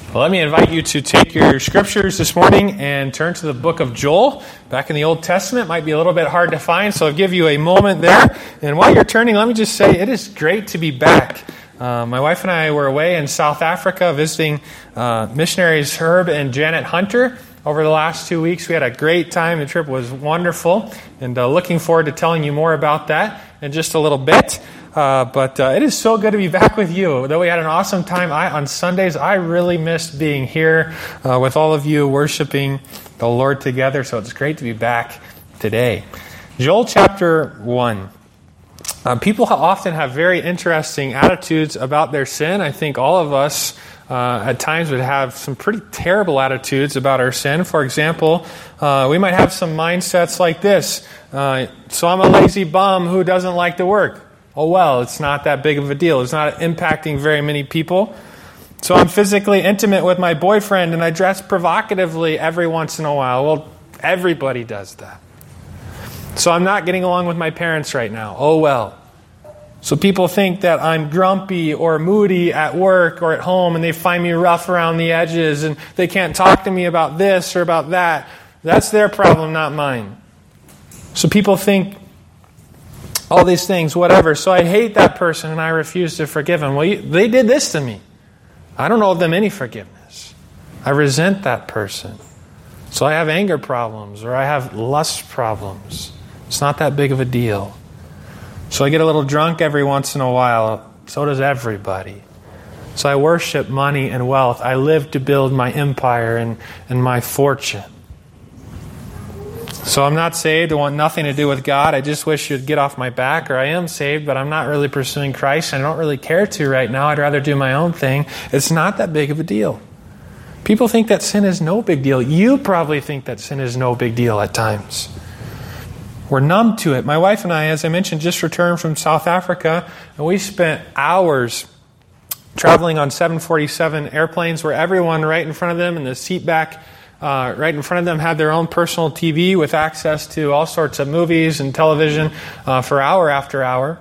Well, let me invite you to take your scriptures this morning and turn to the book of Joel. Back in the Old Testament, might be a little bit hard to find, so I'll give you a moment there. And while you're turning, let me just say it is great to be back. My wife and I were away in South Africa visiting missionaries Herb and Janet Hunter. Over the last 2 weeks, we had a great time. The trip was wonderful, and looking forward to telling you more about that in just a little bit. But it is so good to be back with you. Though we had an awesome time on Sundays, I really missed being here with all of you worshiping the Lord together. So it's great to be back today. Joel chapter 1. People often have very interesting attitudes about their sin. I think all of us at times would have some pretty terrible attitudes about our sin. For example, we might have some mindsets like this. So I'm a lazy bum who doesn't like to work. Oh, well, it's not that big of a deal. It's not impacting very many people. So I'm physically intimate with my boyfriend and I dress provocatively every once in a while. Well, everybody does that. So I'm not getting along with my parents right now. Oh, well. So people think that I'm grumpy or moody at work or at home and they find me rough around the edges and they can't talk to me about this or about that. That's their problem, not mine. So people think all these things, whatever. So I hate that person and I refuse to forgive them. Well, they did this to me. I don't owe them any forgiveness. I resent that person. So I have anger problems or I have lust problems. It's not that big of a deal. So I get a little drunk every once in a while. So does everybody. So I worship money and wealth. I live to build my empire and my fortune. So I'm not saved. I want nothing to do with God. I just wish you'd get off my back. Or I am saved, but I'm not really pursuing Christ. I don't really care to right now. I'd rather do my own thing. It's not that big of a deal. People think that sin is no big deal. You probably think that sin is no big deal at times. We're numb to it. My wife and I, as I mentioned, just returned from South Africa, and we spent hours traveling on 747 airplanes where everyone right in front of them in the seat back right in front of them had their own personal TV with access to all sorts of movies and television for hour after hour.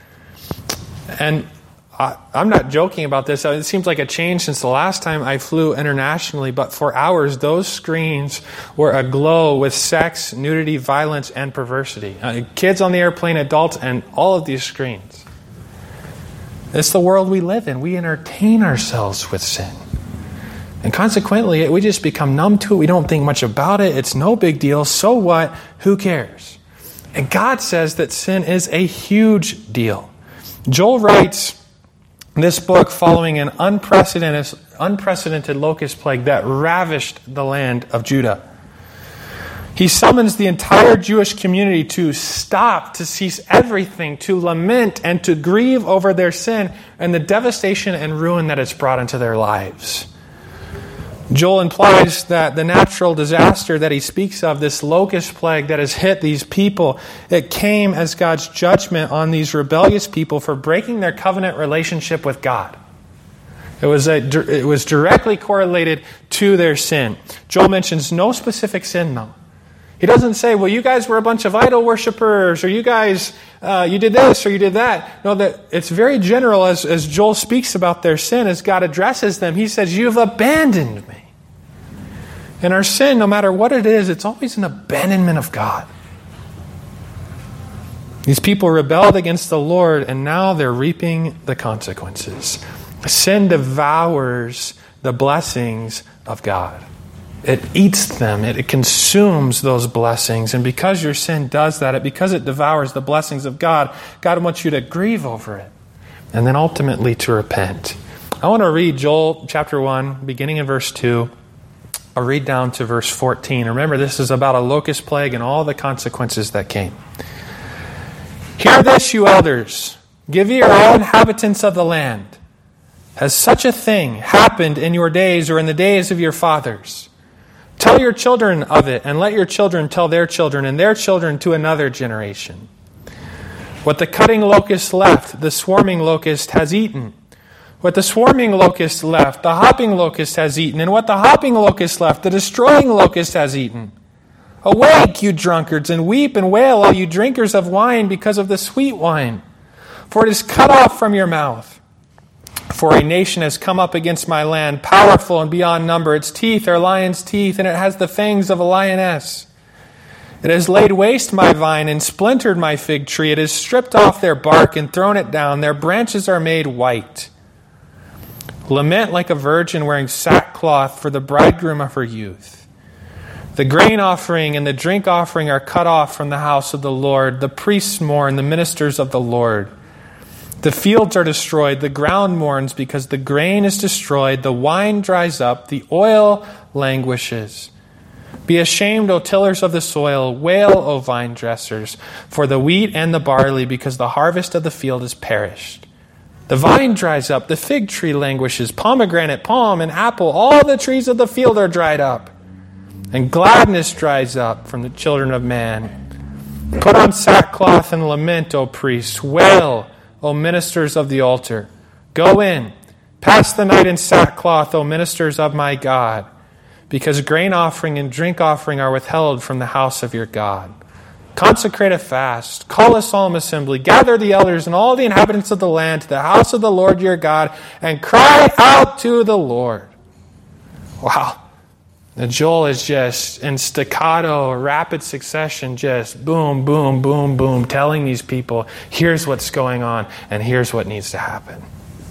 And I'm not joking about this. It seems like a change since the last time I flew internationally, but for hours, those screens were aglow with sex, nudity, violence, and perversity. Kids on the airplane, adults, and all of these screens. It's the world we live in. We entertain ourselves with sin. And consequently, we just become numb to it. We don't think much about it. It's no big deal. So what? Who cares? And God says that sin is a huge deal. Joel writes this book following an unprecedented locust plague that ravished the land of Judah. He summons the entire Jewish community to stop, to cease everything, to lament and to grieve over their sin and the devastation and ruin that it's brought into their lives. Joel implies that the natural disaster that he speaks of, this locust plague that has hit these people, it came as God's judgment on these rebellious people for breaking their covenant relationship with God. It was directly correlated to their sin. Joel mentions no specific sin, though. He doesn't say, well, you guys were a bunch of idol worshipers, or you guys, you did this, or you did that. No, that it's very general as Joel speaks about their sin, as God addresses them. He says, you've abandoned me. And our sin, no matter what it is, it's always an abandonment of God. These people rebelled against the Lord, and now they're reaping the consequences. Sin devours the blessings of God. It eats them. It consumes those blessings. And because your sin does that, because it devours the blessings of God, God wants you to grieve over it. And then ultimately to repent. I want to read Joel chapter 1, beginning in verse 2. I'll read down to verse 14. Remember, this is about a locust plague and all the consequences that came. Hear this, you elders. Give ear, all inhabitants of the land. Has such a thing happened in your days or in the days of your fathers? Tell your children of it, and let your children tell their children and their children to another generation. What the cutting locust left, the swarming locust has eaten. What the swarming locust left, the hopping locust has eaten. And what the hopping locust left, the destroying locust has eaten. Awake, you drunkards, and weep and wail, all you drinkers of wine, because of the sweet wine. For it is cut off from your mouth. For a nation has come up against my land, powerful and beyond number. Its teeth are lion's teeth, and it has the fangs of a lioness. It has laid waste my vine and splintered my fig tree. It has stripped off their bark and thrown it down. Their branches are made white. Lament like a virgin wearing sackcloth for the bridegroom of her youth. The grain offering and the drink offering are cut off from the house of the Lord. The priests mourn, the ministers of the Lord. The fields are destroyed. The ground mourns because the grain is destroyed. The wine dries up. The oil languishes. Be ashamed, O tillers of the soil. Wail, O vine dressers, for the wheat and the barley, because the harvest of the field is perished. The vine dries up. The fig tree languishes. Pomegranate, palm, and apple, all the trees of the field are dried up. And gladness dries up from the children of man. Put on sackcloth and lament, O priests. Wail, O ministers of the altar. Go in. Pass the night in sackcloth, O ministers of my God. Because grain offering and drink offering are withheld from the house of your God. Consecrate a fast. Call a solemn assembly. Gather the elders and all the inhabitants of the land to the house of the Lord your God, and cry out to the Lord. Wow. And Joel is just in staccato, rapid succession, just boom, boom, boom, boom, telling these people, here's what's going on, and here's what needs to happen.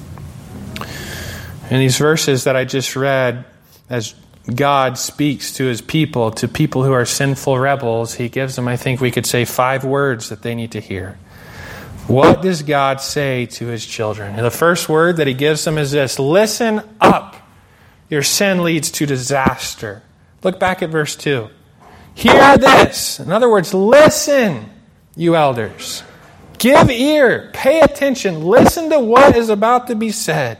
In these verses that I just read, as God speaks to his people, to people who are sinful rebels, he gives them, I think we could say, 5 words that they need to hear. What does God say to his children? And the first word that he gives them is this: listen up. Your sin leads to disaster. Look back at verse 2. Hear this. In other words, listen, you elders. Give ear. Pay attention. Listen to what is about to be said.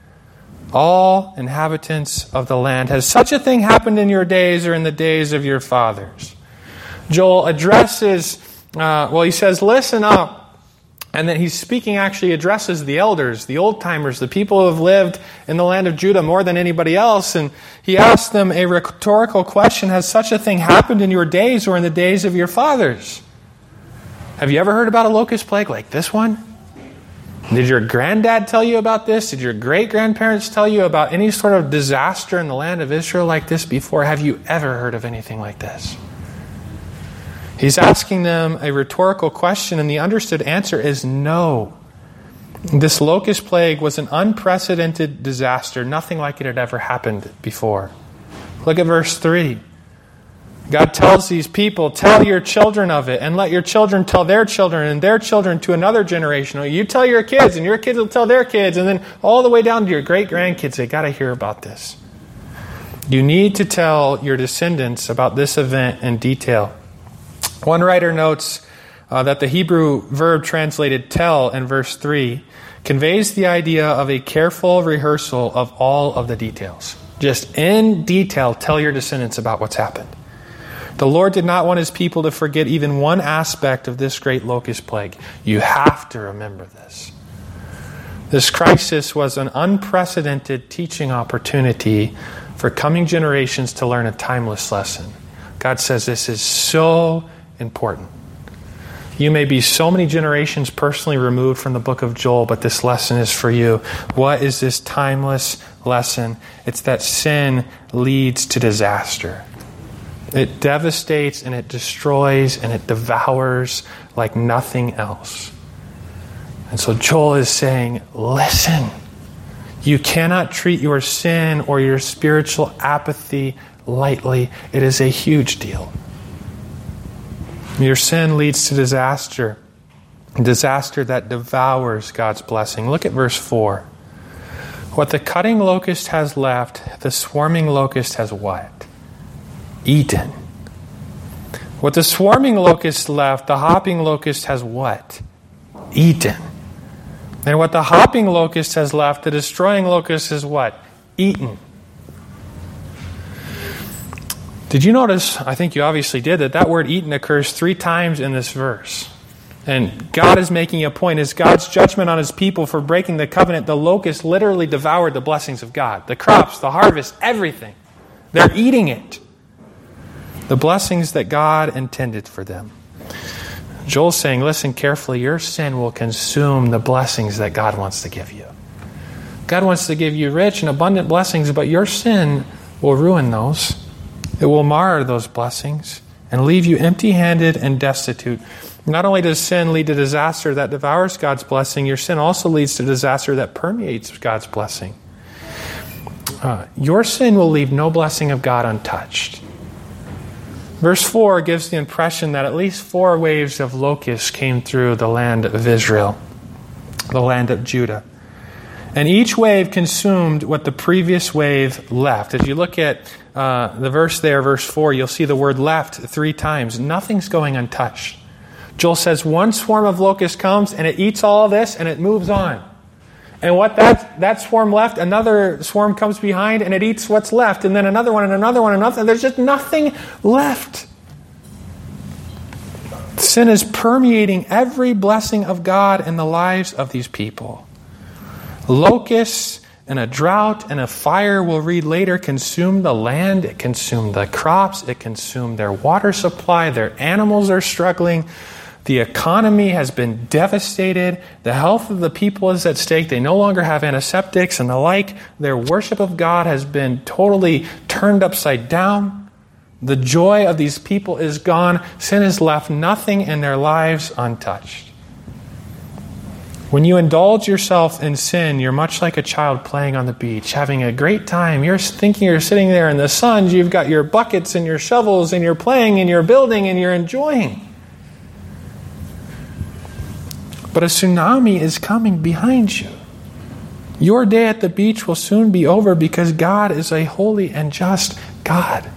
All inhabitants of the land. Has such a thing happened in your days or in the days of your fathers? Joel addresses, he says, listen up. And then he's speaking, actually addresses the elders, the old-timers, the people who have lived in the land of Judah more than anybody else. And he asks them a rhetorical question: has such a thing happened in your days or in the days of your fathers? Have you ever heard about a locust plague like this one? Did your granddad tell you about this? Did your great-grandparents tell you about any sort of disaster in the land of Israel like this before? Have you ever heard of anything like this? He's asking them a rhetorical question, and the understood answer is no. This locust plague was an unprecedented disaster. Nothing like it had ever happened before. Look at verse 3. God tells these people, tell your children of it, and let your children tell their children, and their children to another generation. You tell your kids, and your kids will tell their kids, and then all the way down to your great-grandkids. They got to hear about this. You need to tell your descendants about this event in detail. One writer notes that the Hebrew verb translated tell in verse 3 conveys the idea of a careful rehearsal of all of the details. Just in detail, tell your descendants about what's happened. The Lord did not want his people to forget even one aspect of this great locust plague. You have to remember this. This crisis was an unprecedented teaching opportunity for coming generations to learn a timeless lesson. God says this is so important. You may be so many generations personally removed from the book of Joel, but this lesson is for you. What is this timeless lesson? It's that sin leads to disaster. It devastates and it destroys and it devours like nothing else. And so Joel is saying, listen. You cannot treat your sin or your spiritual apathy lightly. It is a huge deal. Your sin leads to disaster. Disaster that devours God's blessing. Look at verse 4. What the cutting locust has left, the swarming locust has what? Eaten. What the swarming locust left, the hopping locust has what? Eaten. And what the hopping locust has left, the destroying locust has what? Eaten. Did you notice, I think you obviously did, that word eaten occurs 3 times in this verse. And God is making a point. As God's judgment on his people for breaking the covenant, the locust literally devoured the blessings of God. The crops, the harvest, everything. They're eating it. The blessings that God intended for them. Joel's saying, listen carefully, your sin will consume the blessings that God wants to give you. God wants to give you rich and abundant blessings, but your sin will ruin those. It will mar those blessings and leave you empty-handed and destitute. Not only does sin lead to disaster that devours God's blessing, your sin also leads to disaster that permeates God's blessing. Your sin will leave no blessing of God untouched. Verse 4 gives the impression that at least 4 waves of locusts came through the land of Israel, the land of Judah. And each wave consumed what the previous wave left. As you look at the verse there, verse 4, you'll see the word left 3 times. Nothing's going untouched. Joel says one swarm of locusts comes and it eats all of this and it moves on. And what that swarm left, another swarm comes behind and it eats what's left. And then another one and another one and another. There's just nothing left. Sin is permeating every blessing of God in the lives of these people. Locusts and a drought and a fire, we'll read later, consumed the land. It consumed the crops. It consumed their water supply. Their animals are struggling. The economy has been devastated. The health of the people is at stake. They no longer have antiseptics and the like. Their worship of God has been totally turned upside down. The joy of these people is gone. Sin has left nothing in their lives untouched. When you indulge yourself in sin, you're much like a child playing on the beach, having a great time. You're thinking you're sitting there in the sun. You've got your buckets and your shovels, and you're playing and you're building and you're enjoying. But a tsunami is coming behind you. Your day at the beach will soon be over because God is a holy and just God.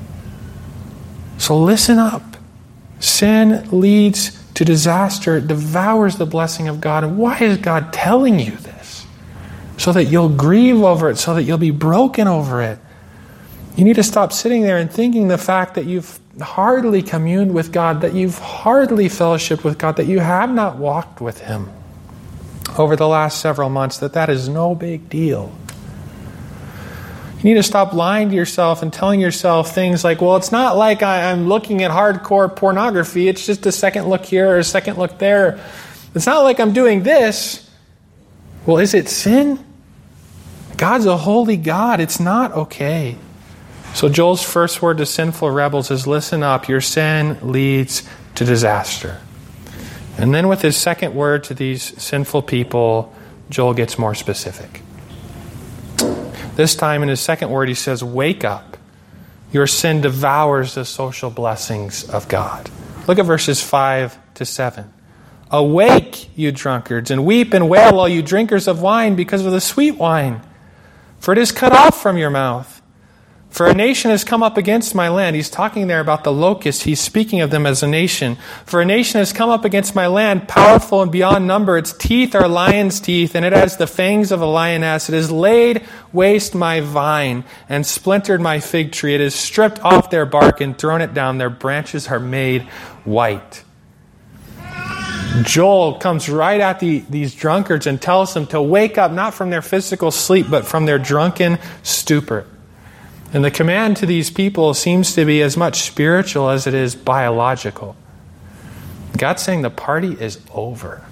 So listen up. Sin leads to disaster. It devours the blessing of God. And why is God telling you this? So that you'll grieve over it, so that you'll be broken over it. You need to stop sitting there and thinking the fact that you've hardly communed with God, that you've hardly fellowshiped with God, that you have not walked with Him over the last several months, that is no big deal. You need to stop lying to yourself and telling yourself things like, well, it's not like I'm looking at hardcore pornography. It's just a second look here or a second look there. It's not like I'm doing this. Well, is it sin? God's a holy God. It's not okay. So Joel's first word to sinful rebels is, listen up. Your sin leads to disaster. And then with his second word to these sinful people, Joel gets more specific. This time in his second word, he says, wake up. Your sin devours the social blessings of God. Look at verses 5 to 7. Awake, you drunkards, and weep and wail, all you drinkers of wine, because of the sweet wine. For it is cut off from your mouth. For a nation has come up against my land. He's talking there about the locusts. He's speaking of them as a nation. For a nation has come up against my land, powerful and beyond number. Its teeth are lion's teeth, and it has the fangs of a lioness. It has laid waste my vine and splintered my fig tree. It has stripped off their bark and thrown it down. Their branches are made white. Joel comes right at these drunkards and tells them to wake up, not from their physical sleep, but from their drunken stupor. And the command to these people seems to be as much spiritual as it is biological. God's saying the party is over.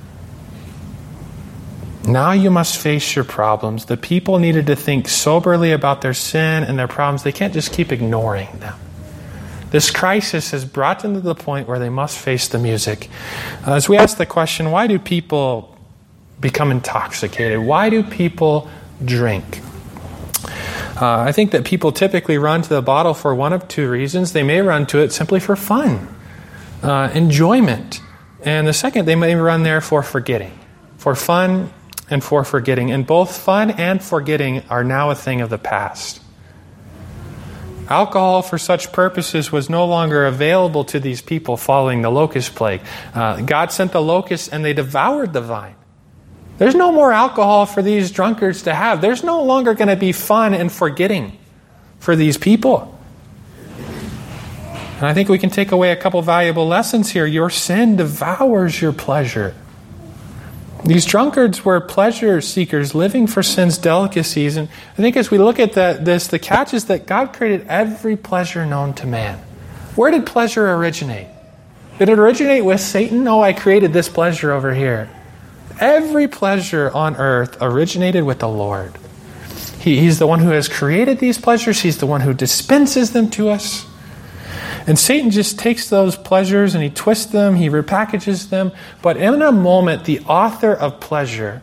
Now you must face your problems. The people needed to think soberly about their sin and their problems. They can't just keep ignoring them. This crisis has brought them to the point where they must face the music. As we ask the question, why do people become intoxicated? Why do people drink? I think that people typically run to the bottle for one of two reasons. They may run to it simply for fun, enjoyment. And the second, they may run there for forgetting, for fun and for forgetting. And both fun and forgetting are now a thing of the past. Alcohol for such purposes was no longer available to these people following the locust plague. God sent the locusts and they devoured the vine. There's no more alcohol for these drunkards to have. There's no longer going to be fun and forgetting for these people. And I think we can take away a couple valuable lessons here. Your sin devours your pleasure. These drunkards were pleasure seekers living for sin's delicacies. And I think as we look at this, the catch is that God created every pleasure known to man. Where did pleasure originate? Did it originate with Satan? Oh, I created this pleasure over here. Every pleasure on earth originated with the Lord. He's the one who has created these pleasures. He's the one who dispenses them to us. And Satan just takes those pleasures and he twists them, he repackages them. But in a moment, the author of pleasure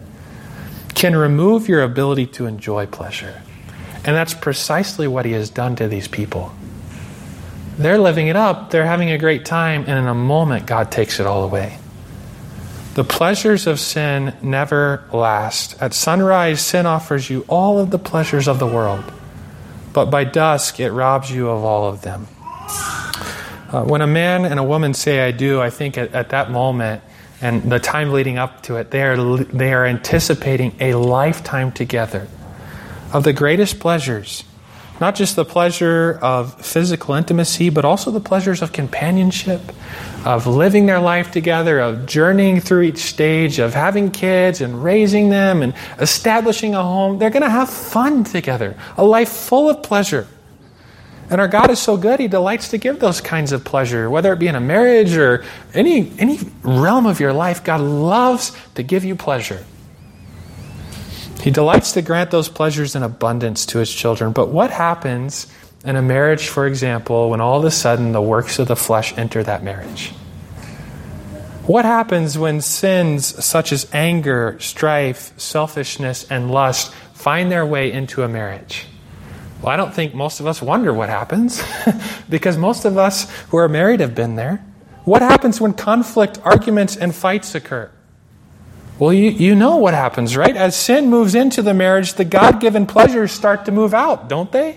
can remove your ability to enjoy pleasure. And that's precisely what he has done to these people. They're living it up, they're having a great time, and in a moment, God takes it all away. The pleasures of sin never last. At sunrise, sin offers you all of the pleasures of the world. But by dusk, it robs you of all of them. When a man and a woman say, I do, I think at that moment, and the time leading up to it, they are anticipating a lifetime together of the greatest pleasures. Not just the pleasure of physical intimacy, but also the pleasures of companionship, of living their life together, of journeying through each stage, of having kids and raising them and establishing a home. They're going to have fun together, a life full of pleasure. And our God is so good, He delights to give those kinds of pleasure, whether it be in a marriage or any realm of your life. God loves to give you pleasure. He delights to grant those pleasures in abundance to His children. But what happens in a marriage, for example, when all of a sudden the works of the flesh enter that marriage? What happens when sins such as anger, strife, selfishness, and lust find their way into a marriage? Well, I don't think most of us wonder what happens because most of us who are married have been there. What happens when conflict, arguments, and fights occur? Well, you know what happens, right? As sin moves into the marriage, the God-given pleasures start to move out, don't they?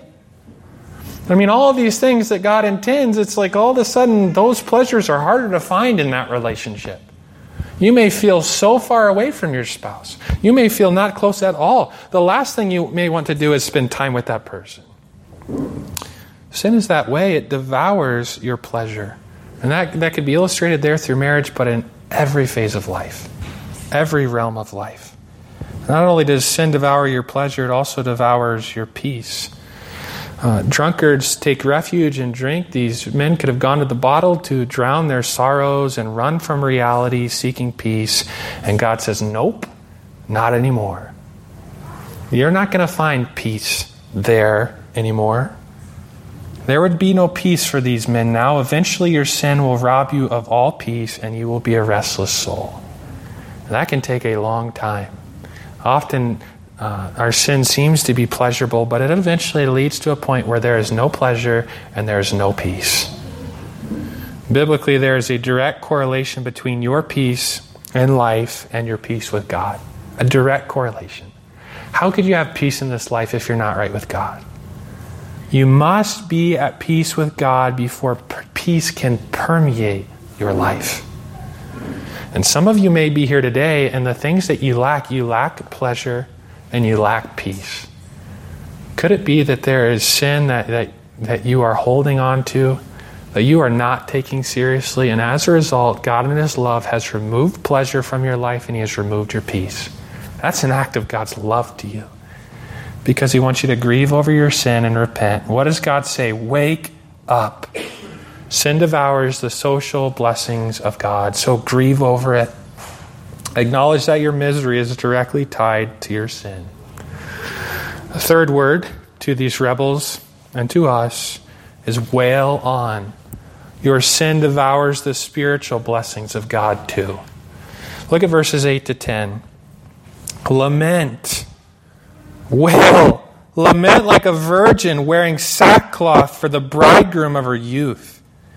I mean, all of these things that God intends, it's like all of a sudden those pleasures are harder to find in that relationship. You may feel so far away from your spouse. You may feel not close at all. The last thing you may want to do is spend time with that person. Sin is that way. It devours your pleasure. And that could be illustrated there through marriage, but in every phase of life. Every realm of life. Not only does sin devour your pleasure, it also devours your peace. Drunkards take refuge in drink. These men could have gone to the bottle to drown their sorrows and run from reality, seeking peace. And God says, nope, not anymore. You're not going to find peace there anymore. There would be no peace for these men now. Eventually your sin will rob you of all peace and you will be a restless soul. That can take a long time. Often our sin seems to be pleasurable, but it eventually leads to a point where there is no pleasure and there is no peace. Biblically, there is a direct correlation between your peace in life and your peace with God. A direct correlation. How could you have peace in this life if you're not right with God? You must be at peace with God before peace can permeate your life. And some of you may be here today, and the things that you lack pleasure and you lack peace. Could it be that there is sin that you are holding on to, that you are not taking seriously, and as a result, God in His love has removed pleasure from your life and He has removed your peace? That's an act of God's love to you, because He wants you to grieve over your sin and repent. What does God say? Wake up. Sin devours the social blessings of God, so grieve over it. Acknowledge that your misery is directly tied to your sin. The third word to these rebels and to us is wail on. Your sin devours the spiritual blessings of God too. Look at verses 8 to 10. Lament. Wail. Lament like a virgin wearing sackcloth for the bridegroom of her youth.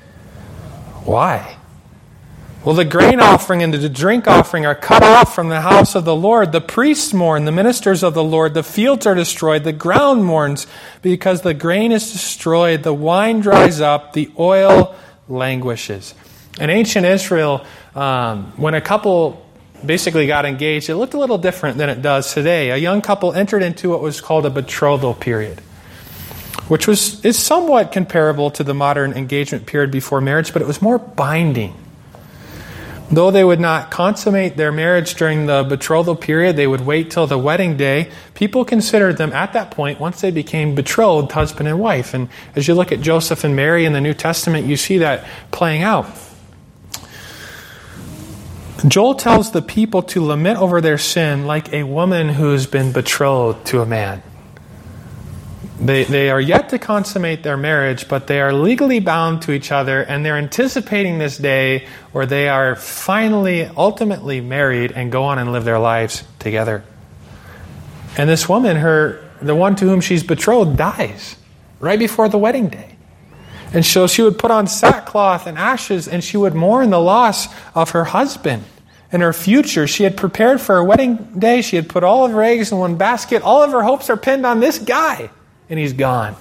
Why? Well, the grain offering and the drink offering are cut off from the house of the Lord. The priests mourn, the ministers of the Lord. The fields are destroyed. The ground mourns because the grain is destroyed. The wine dries up. The oil languishes. In ancient Israel, when a couple basically got engaged, it looked a little different than it does today. A young couple entered into what was called a betrothal period, which is somewhat comparable to the modern engagement period before marriage, but it was more binding. Though they would not consummate their marriage during the betrothal period, they would wait till the wedding day. People considered them at that point, once they became betrothed, husband and wife. And as you look at Joseph and Mary in the New Testament, you see that playing out. Joel tells the people to lament over their sin like a woman who's been betrothed to a man. They are yet to consummate their marriage, but they are legally bound to each other, and they're anticipating this day where they are finally, ultimately married and go on and live their lives together. And this woman, the one to whom she's betrothed, dies right before the wedding day. And so she would put on sackcloth and ashes, and she would mourn the loss of her husband and her future. She had prepared for her wedding day. She had put all of her eggs in one basket. All of her hopes are pinned on this guy, and he's gone.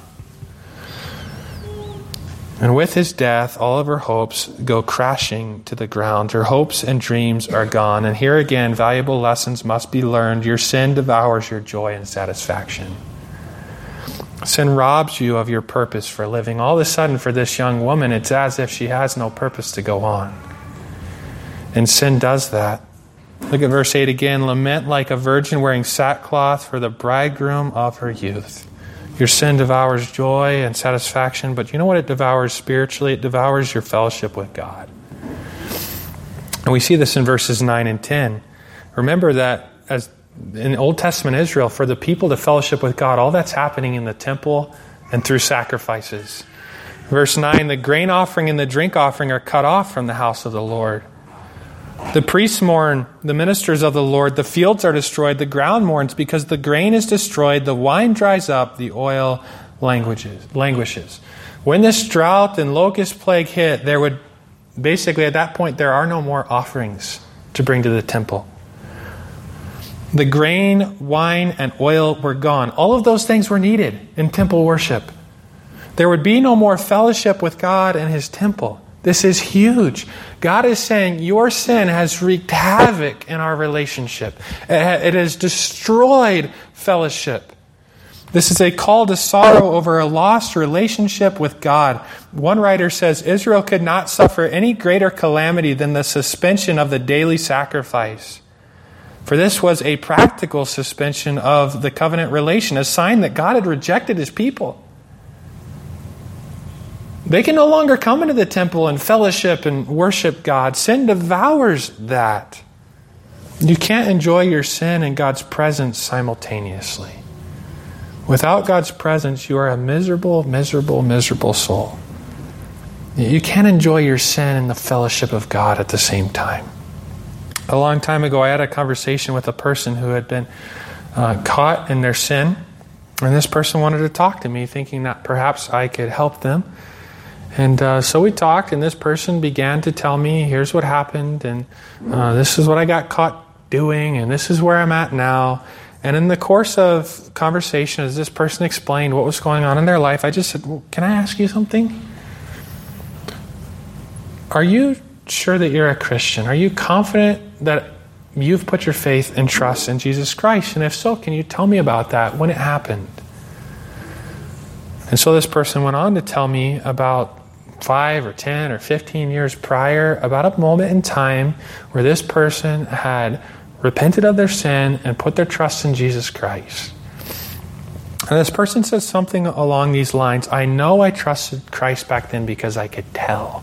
And with his death, all of her hopes go crashing to the ground. Her hopes and dreams are gone. And here again, valuable lessons must be learned. Your sin devours your joy and satisfaction. Sin robs you of your purpose for living. All of a sudden, for this young woman, it's as if she has no purpose to go on. And sin does that. Look at verse 8 again. Lament like a virgin wearing sackcloth for the bridegroom of her youth. Your sin devours joy and satisfaction, but you know what it devours spiritually? It devours your fellowship with God. And we see this in verses 9 and 10. Remember that as in Old Testament Israel, for the people to fellowship with God, all that's happening in the temple and through sacrifices. Verse 9, the grain offering and the drink offering are cut off from the house of the Lord. The priests mourn, the ministers of the Lord, the fields are destroyed, the ground mourns because the grain is destroyed, the wine dries up, the oil languishes. When this drought and locust plague hit, there would basically at that point there are no more offerings to bring to the temple. The grain, wine, and oil were gone. All of those things were needed in temple worship. There would be no more fellowship with God and His temple. This is huge. God is saying your sin has wreaked havoc in our relationship. It has destroyed fellowship. This is a call to sorrow over a lost relationship with God. One writer says Israel could not suffer any greater calamity than the suspension of the daily sacrifice. For this was a practical suspension of the covenant relation, a sign that God had rejected His people. They can no longer come into the temple and fellowship and worship God. Sin devours that. You can't enjoy your sin and God's presence simultaneously. Without God's presence, you are a miserable, miserable, miserable soul. You can't enjoy your sin and the fellowship of God at the same time. A long time ago, I had a conversation with a person who had been caught in their sin. And this person wanted to talk to me, thinking that perhaps I could help them. And so we talked, and this person began to tell me, here's what happened, and this is what I got caught doing, and this is where I'm at now. And in the course of conversation, as this person explained what was going on in their life, I just said, well, can I ask you something? Are you sure that you're a Christian? Are you confident that you've put your faith and trust in Jesus Christ? And if so, can you tell me about that, when it happened? And so this person went on to tell me about 5 or 10 or 15 years prior, about a moment in time where this person had repented of their sin and put their trust in Jesus Christ. And this person said something along these lines, I know I trusted Christ back then because I could tell.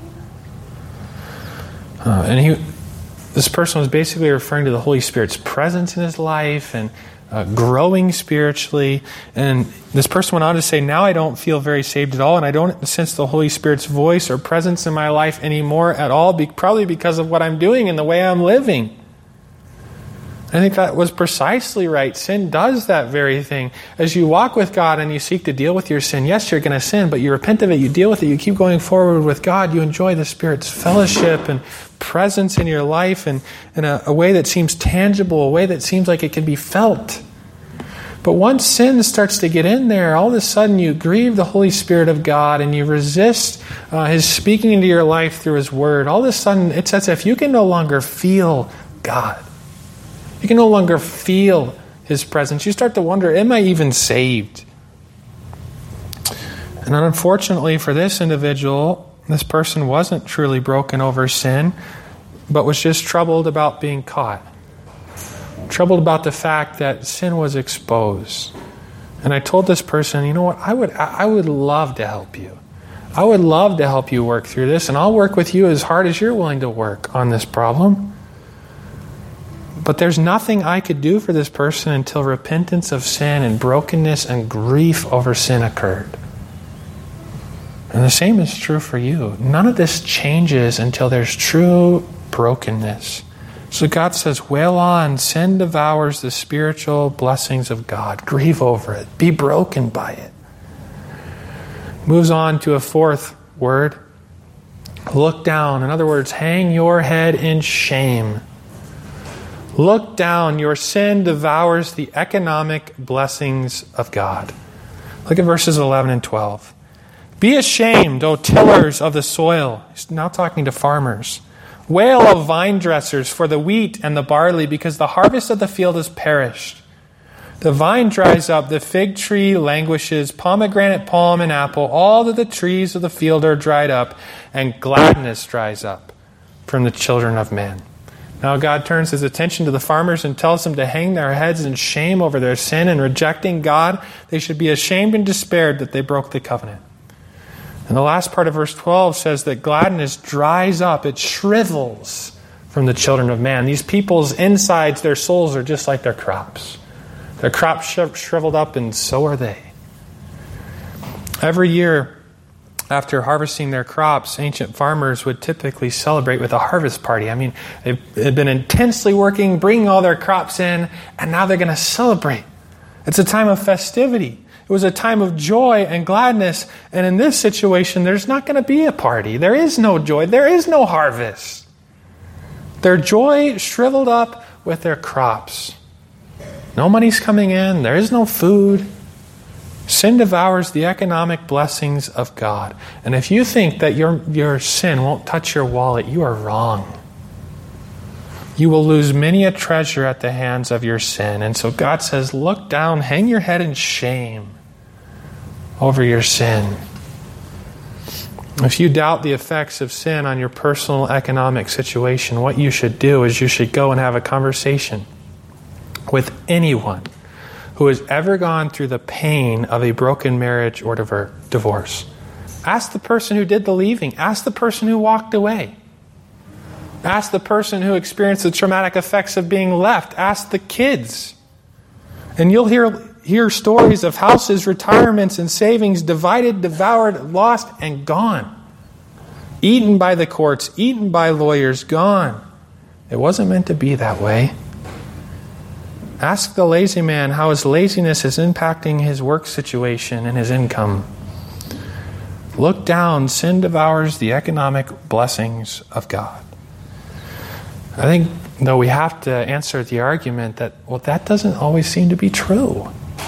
This person was basically referring to the Holy Spirit's presence in his life and growing spiritually. And this person went on to say, now I don't feel very saved at all, and I don't sense the Holy Spirit's voice or presence in my life anymore at all, probably because of what I'm doing and the way I'm living. I think that was precisely right. Sin does that very thing. As you walk with God and you seek to deal with your sin, yes, you're going to sin, but you repent of it, you deal with it, you keep going forward with God, you enjoy the Spirit's fellowship and presence in your life and in a way that seems tangible, a way that seems like it can be felt. But once sin starts to get in there, all of a sudden you grieve the Holy Spirit of God and you resist His speaking into your life through His Word. All of a sudden it's as if you can no longer feel God. You can no longer feel His presence. You start to wonder, am I even saved? And unfortunately for this individual, this person wasn't truly broken over sin, but was just troubled about being caught. Troubled about the fact that sin was exposed. And I told this person, you know what, I would love to help you. I would love to help you work through this, and I'll work with you as hard as you're willing to work on this problem. But there's nothing I could do for this person until repentance of sin and brokenness and grief over sin occurred. And the same is true for you. None of this changes until there's true brokenness. So God says, wail on, sin devours the spiritual blessings of God. Grieve over it. Be broken by it. Moves on to a fourth word. Look down. In other words, hang your head in shame. Look down. Your sin devours the economic blessings of God. Look at verses 11 and 12. Be ashamed, O tillers of the soil. He's now talking to farmers. Wail, O vine dressers, for the wheat and the barley, because the harvest of the field is perished. The vine dries up, the fig tree languishes, pomegranate, palm, and apple. All of the trees of the field are dried up, and gladness dries up from the children of men. Now God turns his attention to the farmers and tells them to hang their heads in shame over their sin and rejecting God. They should be ashamed and despaired that they broke the covenant. And the last part of verse 12 says that gladness dries up, it shrivels from the children of man. These people's insides, their souls are just like their crops. Their crops shriveled up, and so are they. Every year, after harvesting their crops, ancient farmers would typically celebrate with a harvest party. I mean, they've been intensely working, bringing all their crops in, and now they're going to celebrate. It's a time of festivity. It was a time of joy and gladness. And in this situation, there's not going to be a party. There is no joy. There is no harvest. Their joy shriveled up with their crops. No money's coming in. There is no food. Sin devours the economic blessings of God. And if you think that your sin won't touch your wallet, you are wrong. You will lose many a treasure at the hands of your sin. And so God says, look down, hang your head in shame over your sin. If you doubt the effects of sin on your personal economic situation, what you should do is you should go and have a conversation with anyone who has ever gone through the pain of a broken marriage or divorce. Ask the person who did the leaving. Ask the person who walked away. Ask the person who experienced the traumatic effects of being left. Ask the kids. And you'll hear stories of houses, retirements, and savings divided, devoured, lost, and gone. Eaten by the courts, eaten by lawyers, gone. It wasn't meant to be that way. Ask the lazy man how his laziness is impacting his work situation and his income. Look down, sin devours the economic blessings of God. I think, though, we have to answer the argument that, well, that doesn't always seem to be true.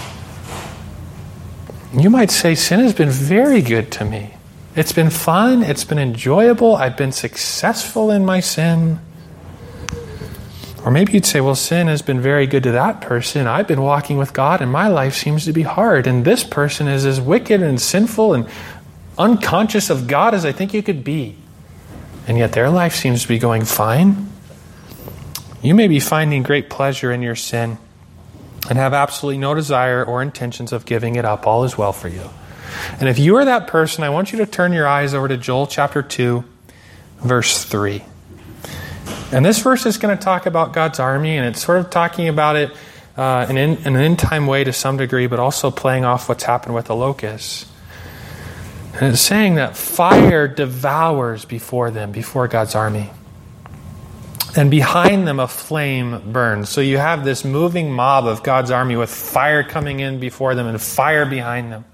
You might say, sin has been very good to me. It's been fun. It's been enjoyable. I've been successful in my sin. Or maybe you'd say, well, sin has been very good to that person. I've been walking with God and my life seems to be hard. And this person is as wicked and sinful and unconscious of God as I think you could be. And yet their life seems to be going fine. You may be finding great pleasure in your sin and have absolutely no desire or intentions of giving it up. All is well for you. And if you are that person, I want you to turn your eyes over to Joel chapter 2, verse 3. And this verse is going to talk about God's army, and it's sort of talking about it in an end-time way to some degree, but also playing off what's happened with the locusts. And it's saying that fire devours before them, before God's army. And behind them a flame burns. So you have this moving mob of God's army with fire coming in before them and fire behind them.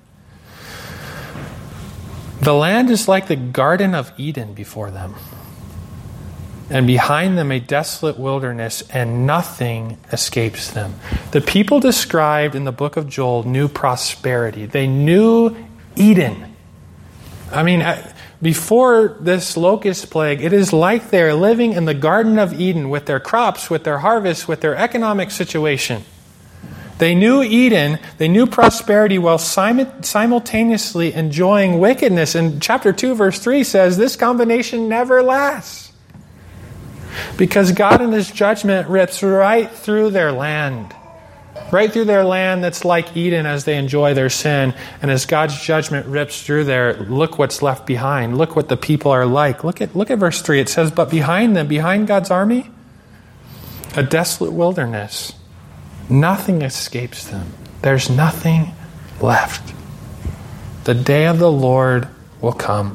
The land is like the Garden of Eden before them. And behind them a desolate wilderness, and nothing escapes them. The people described in the book of Joel knew prosperity. They knew Eden. I mean, before this locust plague, it is like they're living in the Garden of Eden with their crops, with their harvests, with their economic situation. They knew Eden, they knew prosperity while simultaneously enjoying wickedness. And chapter 2, verse 3 says this combination never lasts. Because God in His judgment rips right through their land. Right through their land that's like Eden as they enjoy their sin. And as God's judgment rips through there, look what's left behind. Look what the people are like. Look at verse 3. It says, but behind them, behind God's army, a desolate wilderness. Nothing escapes them. There's nothing left. The day of the Lord will come.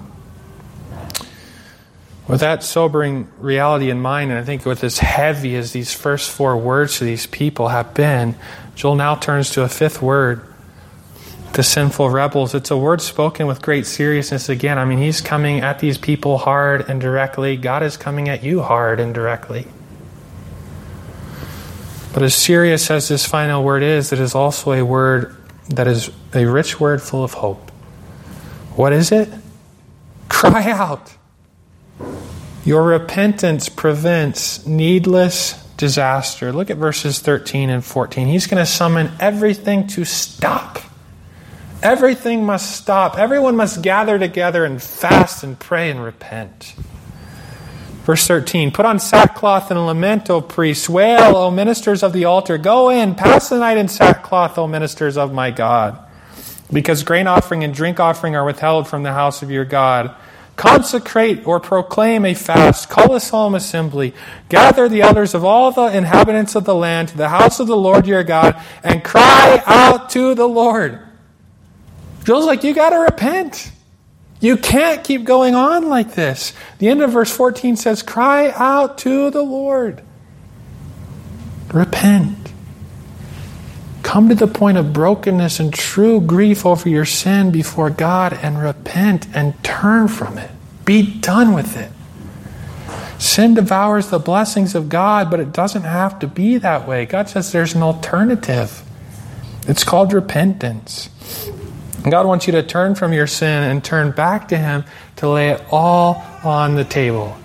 With that sobering reality in mind, and I think with as heavy as these first 4 words to these people have been, Joel now turns to a 5th word, the sinful rebels. It's a word spoken with great seriousness again. I mean, he's coming at these people hard and directly. God is coming at you hard and directly. But as serious as this final word is, it is also a word that is a rich word full of hope. What is it? Cry out. Your repentance prevents needless disaster. Look at verses 13 and 14. He's going to summon everything to stop. Everything must stop. Everyone must gather together and fast and pray and repent. Verse 13, put on sackcloth and lament, O priests. Wail, O ministers of the altar. Go in, pass the night in sackcloth, O ministers of my God. Because grain offering and drink offering are withheld from the house of your God. Consecrate or proclaim a fast. Call a solemn assembly. Gather the elders of all the inhabitants of the land to the house of the Lord your God and cry out to the Lord. Joel's like, you got to repent. You can't keep going on like this. The end of verse 14 says, cry out to the Lord. Repent. Come to the point of brokenness and true grief over your sin before God and repent and turn from it. Be done with it. Sin devours the blessings of God, but it doesn't have to be that way. God says there's an alternative. It's called repentance. And God wants you to turn from your sin and turn back to Him to lay it all on the table.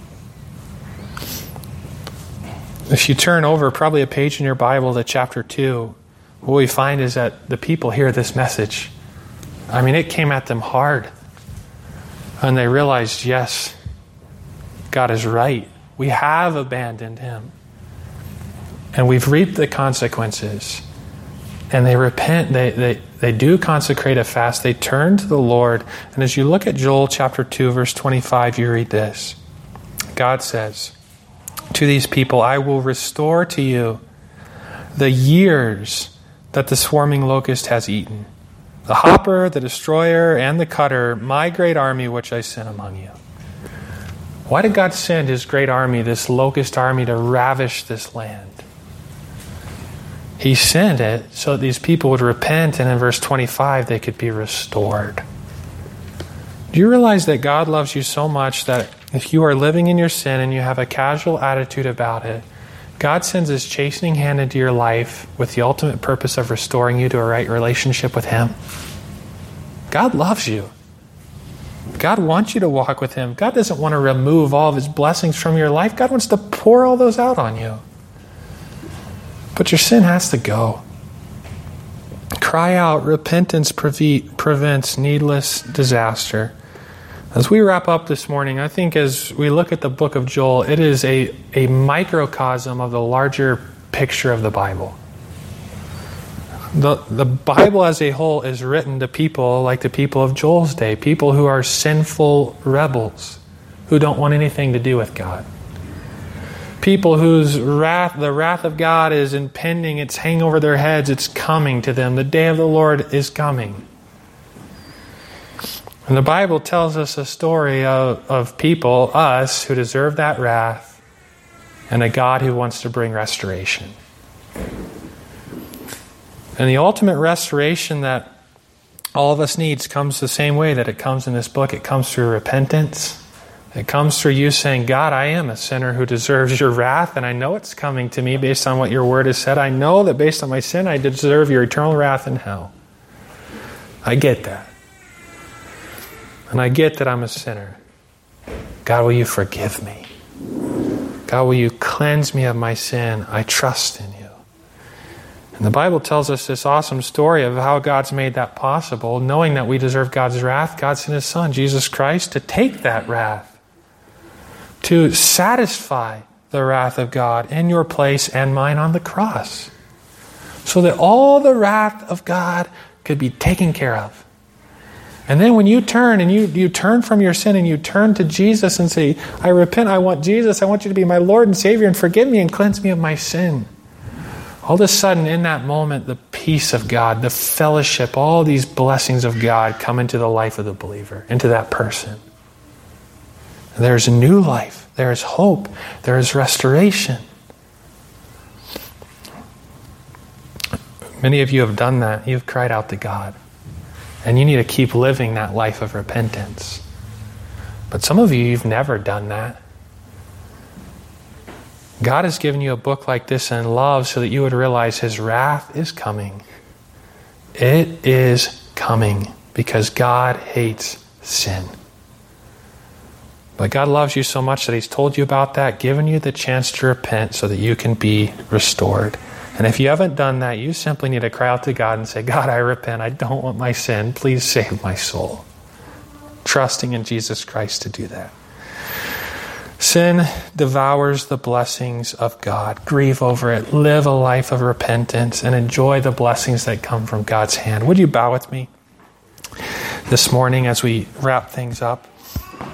If you turn over probably a page in your Bible to chapter 2, what we find is that the people hear this message. I mean, it came at them hard. And they realized, yes, God is right. We have abandoned Him. And we've reaped the consequences. And they repent. They do consecrate a fast. They turn to the Lord. And as you look at Joel chapter 2, verse 25, you read this. God says to these people, I will restore to you the years that the swarming locust has eaten, the hopper, the destroyer, and the cutter, my great army which I sent among you. Why did God send His great army, this locust army, to ravish this land? He sent it so that these people would repent, and in verse 25 they could be restored. Do you realize that God loves you so much that if you are living in your sin and you have a casual attitude about it, God sends His chastening hand into your life with the ultimate purpose of restoring you to a right relationship with Him? God loves you. God wants you to walk with Him. God doesn't want to remove all of His blessings from your life. God wants to pour all those out on you. But your sin has to go. Cry out. Repentance prevents needless disaster. As we wrap up this morning, I think as we look at the book of Joel, it is a microcosm of the larger picture of the Bible. The Bible as a whole is written to people like the people of Joel's day, people who are sinful rebels, who don't want anything to do with God. People whose the wrath of God is impending, it's hanging over their heads, it's coming to them. The day of the Lord is coming. And the Bible tells us a story of people, us, who deserve that wrath, and a God who wants to bring restoration. And the ultimate restoration that all of us needs comes the same way that it comes in this book. It comes through repentance. It comes through you saying, God, I am a sinner who deserves your wrath, and I know it's coming to me based on what your word has said. I know that based on my sin, I deserve your eternal wrath in hell. I get that. And I get that I'm a sinner. God, will you forgive me? God, will you cleanse me of my sin? I trust in you. And the Bible tells us this awesome story of how God's made that possible. Knowing that we deserve God's wrath, God sent His Son, Jesus Christ, to take that wrath, to satisfy the wrath of God in your place and mine on the cross, so that all the wrath of God could be taken care of. And then when you turn and you turn from your sin and you turn to Jesus and say, I repent, I want Jesus, I want you to be my Lord and Savior and forgive me and cleanse me of my sin. All of a sudden, in that moment, the peace of God, the fellowship, all these blessings of God come into the life of the believer, into that person. And there's a new life. There is hope. There is restoration. Many of you have done that. You've cried out to God. And you need to keep living that life of repentance. But some of you, you've never done that. God has given you a book like this in love so that you would realize His wrath is coming. It is coming because God hates sin. But God loves you so much that He's told you about that, given you the chance to repent so that you can be restored. And if you haven't done that, you simply need to cry out to God and say, God, I repent. I don't want my sin. Please save my soul. Trusting in Jesus Christ to do that. Sin devours the blessings of God. Grieve over it. Live a life of repentance and enjoy the blessings that come from God's hand. Would you bow with me this morning as we wrap things up?